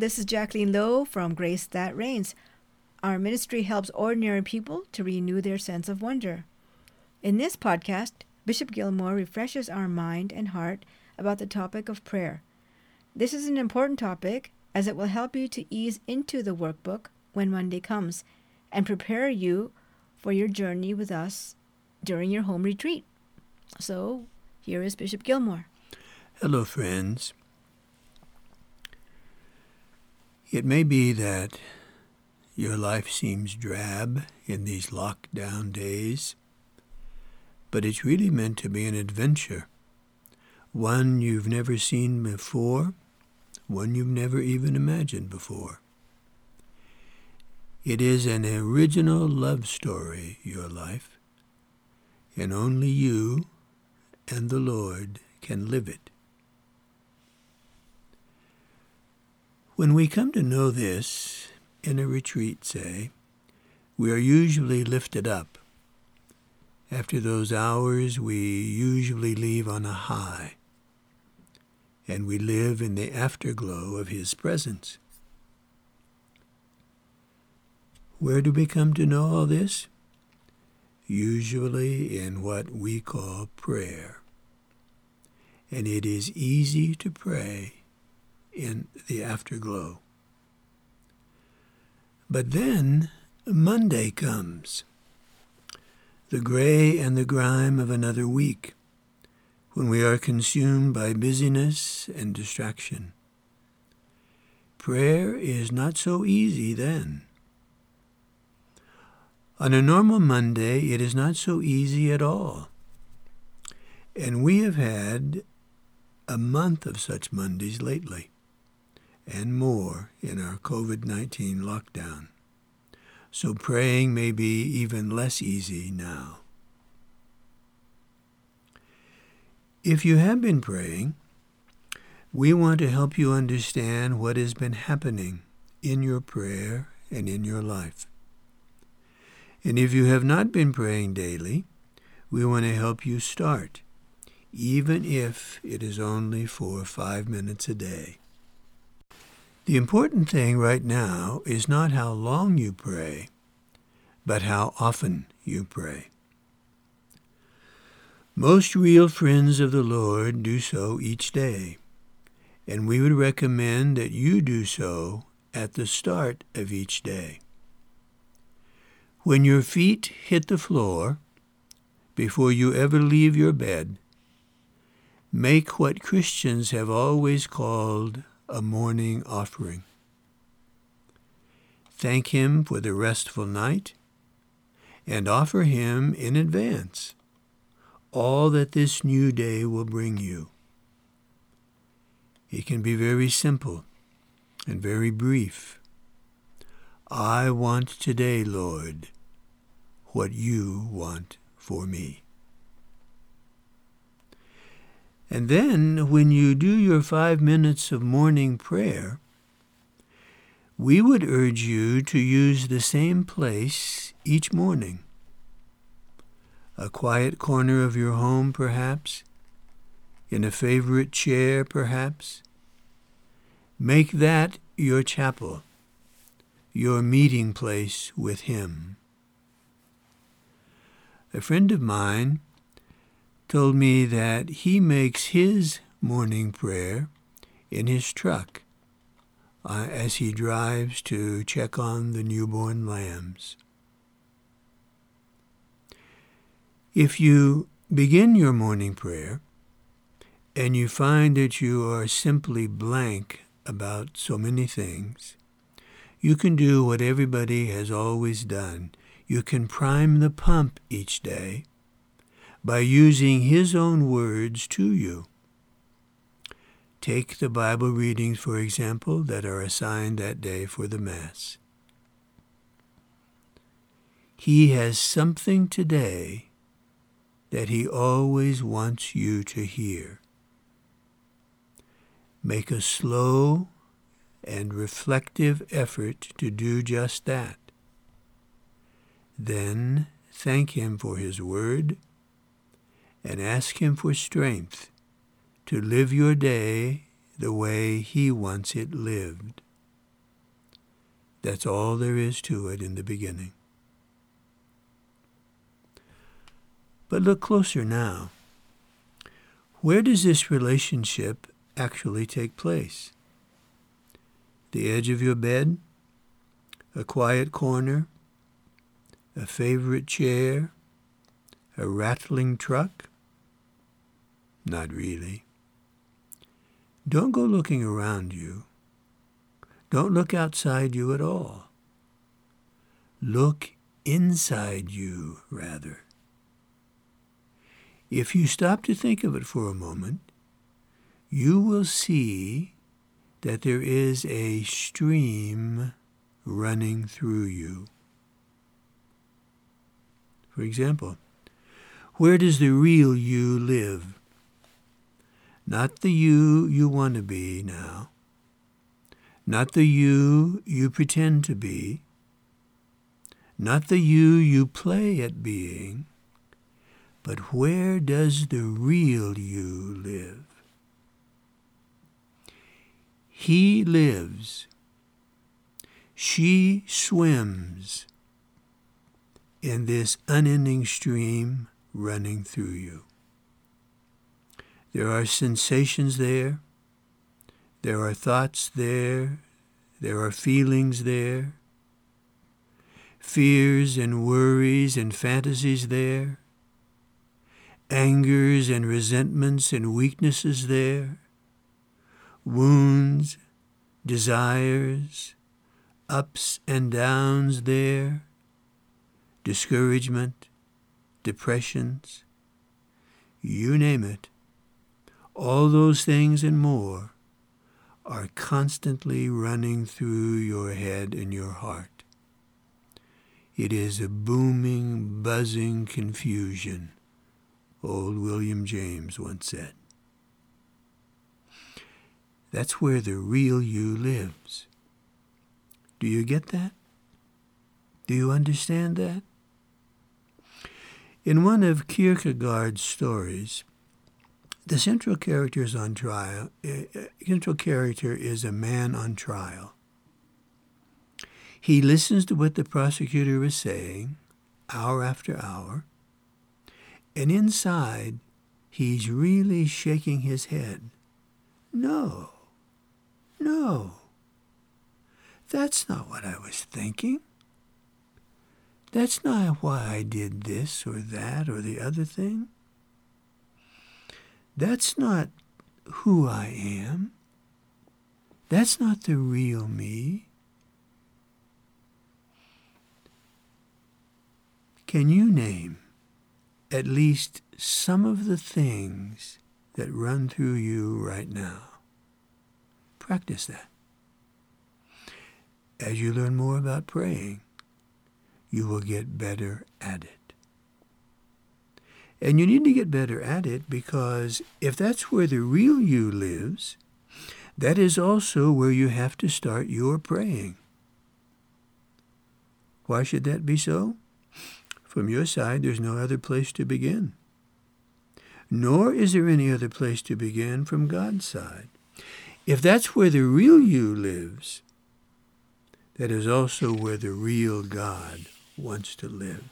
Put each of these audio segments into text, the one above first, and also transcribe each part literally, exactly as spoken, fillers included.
this is Jacqueline Lowe from Grace That Reigns. Our ministry helps ordinary people to renew their sense of wonder. In this podcast, Bishop Gilmore refreshes our mind and heart about the topic of prayer. This is an important topic as it will help you to ease into the workbook when Monday comes and prepare you for your journey with us during your home retreat. So, here is Bishop Gilmore. Hello, friends. It may be that your life seems drab in these lockdown days, but it's really meant to be an adventure, one you've never seen before, one you've never even imagined before. It is an original love story, your life, and only you and the Lord can live it. When we come to know this, in a retreat, say, we are usually lifted up. After those hours, we usually leave on a high, and we live in the afterglow of His presence. Where do we come to know all this? Usually in what we call prayer. And it is easy to pray in the afterglow. But then Monday comes, the gray and the grime of another week, when we are consumed by busyness and distraction. Prayer is not so easy then. On a normal Monday, it is not so easy at all. And we have had a month of such Mondays lately, and more in our covid nineteen lockdown. So praying may be even less easy now. If you have been praying, we want to help you understand what has been happening in your prayer and in your life. And if you have not been praying daily, we want to help you start, even if it is only for five minutes a day. The important thing right now is not how long you pray, but how often you pray. Most real friends of the Lord do so each day, and we would recommend that you do so at the start of each day. When your feet hit the floor, before you ever leave your bed, make what Christians have always called a morning offering. Thank Him for the restful night, and offer Him in advance all that this new day will bring you. It can be very simple and very brief. I want today, Lord, what you want for me. And then, when you do your five minutes of morning prayer, we would urge you to use the same place each morning. A quiet corner of your home, perhaps, in a favorite chair, perhaps. Make that your chapel, your meeting place with Him. A friend of mine told me that he makes his morning prayer in his truck uh, as he drives to check on the newborn lambs. If you begin your morning prayer and you find that you are simply blank about so many things, you can do what everybody has always done. You can prime the pump each day by using His own words to you. Take the Bible readings, for example, that are assigned that day for the Mass. He has something today that He always wants you to hear. Make a slow and reflective effort to do just that. Then thank Him for His word and ask Him for strength to live your day the way He wants it lived. That's all there is to it in the beginning. But look closer now. Where does this relationship actually take place? The edge of your bed? A quiet corner? A favorite chair? A rattling truck? Not really. Don't go looking around you. Don't look outside you at all. Look inside you, rather. If you stop to think of it for a moment, you will see that there is a stream running through you. For example, where does the real you live? Not the you you want to be now. Not the you you pretend to be. Not the you you play at being. But where does the real you live? He lives. She swims in this unending stream running through you. There are sensations there. There are thoughts there. There are feelings there. Fears and worries and fantasies there. Angers and resentments and weaknesses there. Wounds, desires, ups and downs there. Discouragement, depressions, you name it. All those things and more are constantly running through your head and your heart. It is a booming, buzzing confusion, old William James once said. That's where the real you lives. Do you get that? Do you understand that? In one of Kierkegaard's stories, the central character is on trial. Uh, central character is a man on trial. He listens to what the prosecutor is saying, hour after hour, and inside, he's really shaking his head. No, no, that's not what I was thinking. That's not why I did this or that or the other thing. That's not who I am. That's not the real me. Can you name at least some of the things that run through you right now? Practice that. As you learn more about praying, you will get better at it. And you need to get better at it because if that's where the real you lives, that is also where you have to start your praying. Why should that be so? From your side, there's no other place to begin. Nor is there any other place to begin from God's side. If that's where the real you lives, that is also where the real God wants to live.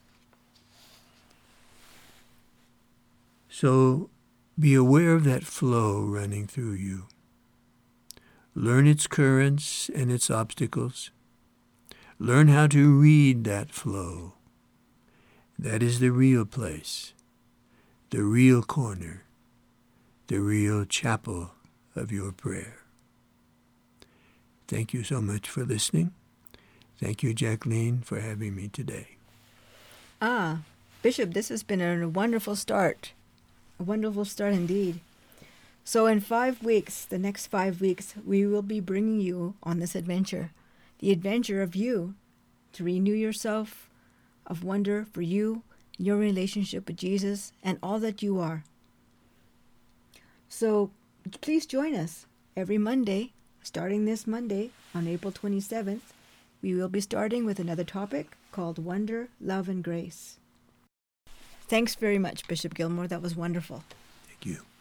So be aware of that flow running through you. Learn its currents and its obstacles. Learn how to read that flow. That is the real place, the real corner, the real chapel of your prayer. Thank you so much for listening. Thank you, Jacqueline, for having me today. Ah, Bishop, this has been a wonderful start. A wonderful start indeed. So in five weeks, the next five weeks, we will be bringing you on this adventure. The adventure of you, to renew yourself, of wonder for you, your relationship with Jesus, and all that you are. So please join us every Monday, starting this Monday on April twenty-seventh. We will be starting with another topic called Wonder, Love, and Grace. Thanks very much, Bishop Gilmore. That was wonderful. Thank you.